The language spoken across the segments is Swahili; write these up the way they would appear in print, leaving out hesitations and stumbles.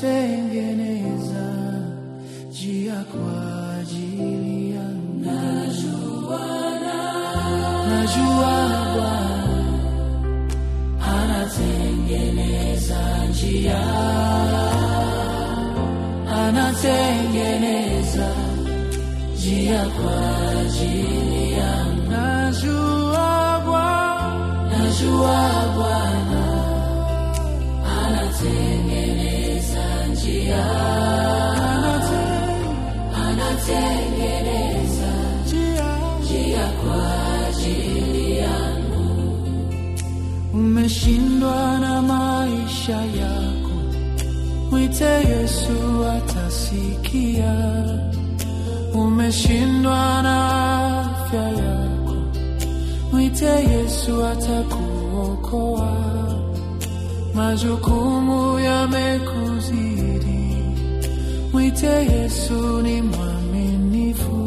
anatengeneza njia kwa ajili yangu. Najua Bwana anatengeneza njia, anatengeneza njia kwa ajili yangu. Najua Bwana anatengeneza njia, anatengeneza njia kwa ajili yangu. Umeshindwa na maisha yako, mwite Yesu atasikia. Umeshindwa na afya yako, mwite Yesu atakuokoa. Majukumu yamekuzidi, mwite Yesu ni mwaminifu,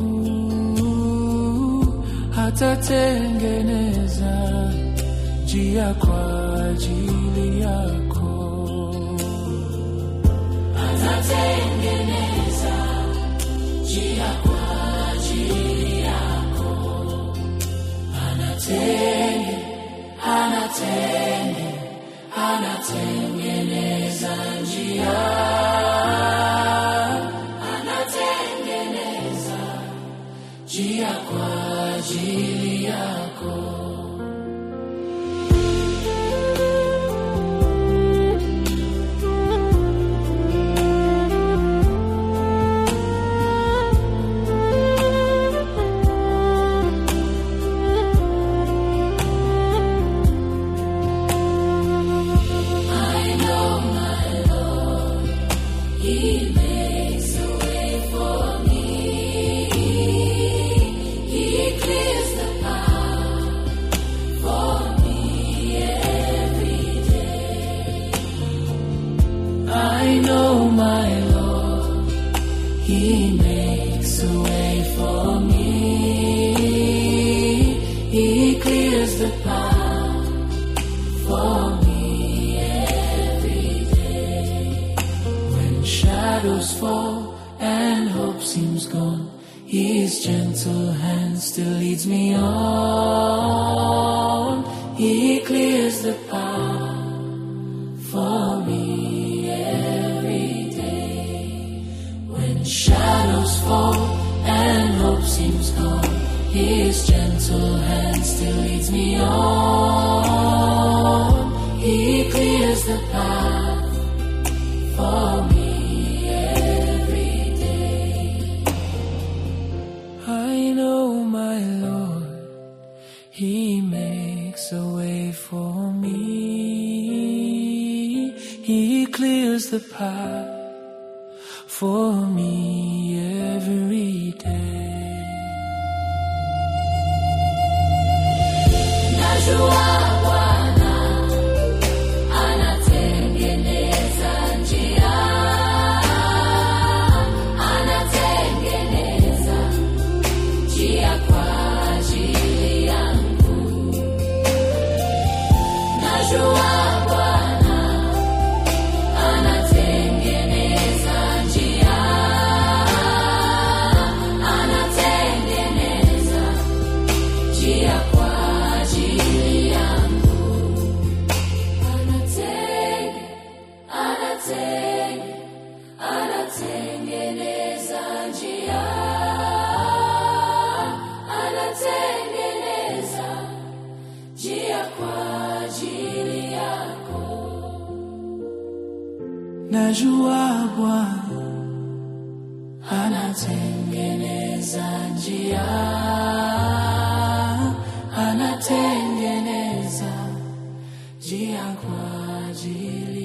atatengeneza njia kwa ajili yako. Atatengeneza njia kwa ajili yako. Anatengeneza njia, anatengeneza njia kwa ajili yako. He makes a way for me. He clears the path for me every day. When shadows fall and hope seems gone, His gentle hand still leads me on. He clears the path for me every day. When shadows fall and hope seems gone, His gentle hand still leads me on. He clears the path for me every day. I know my Lord, He makes a way for me. He clears the path for me every day. Najua Bwana anatengeneza njia, anatengeneza njia kwa ajili yangu. Najua Bwana anatengeneza njia, anatengeneza njia kwa ajili yangu. Anatengeneza njia, anatengeneza njia kwa ajili yako. Najua Bwana anatengeneza njia, anatengeneza njia kwa ajili